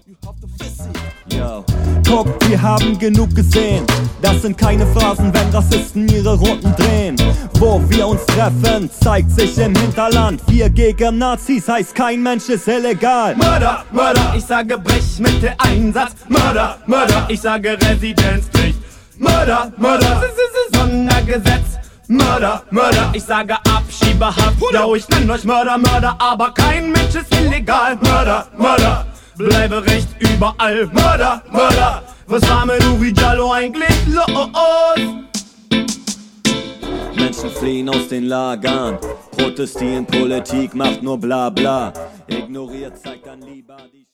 Yo. Guck, wir haben genug gesehen. Das sind keine Phrasen, wenn Rassisten ihre Runden drehen. Wo wir uns treffen, zeigt sich im Hinterland. Wir gegen Nazis, heißt kein Mensch ist illegal. Mörder, Mörder, ich sage Brechmitteleinsatz. Mörder, Mörder, ich sage Residenzpflicht. Mörder, Mörder, Sondergesetz. Mörder, Mörder, ich sage Abschiebehaft. Yo, ich nenn euch Mörder, Mörder, aber kein Mensch ist illegal. Mörder, Mörder, bleibe recht überall. Mörder, Mörder, was war mit Uri Jallo eigentlich los? Menschen fliehen aus den Lagern, protestieren, Politik macht nur bla bla. Ignoriert, zeigt dann lieber die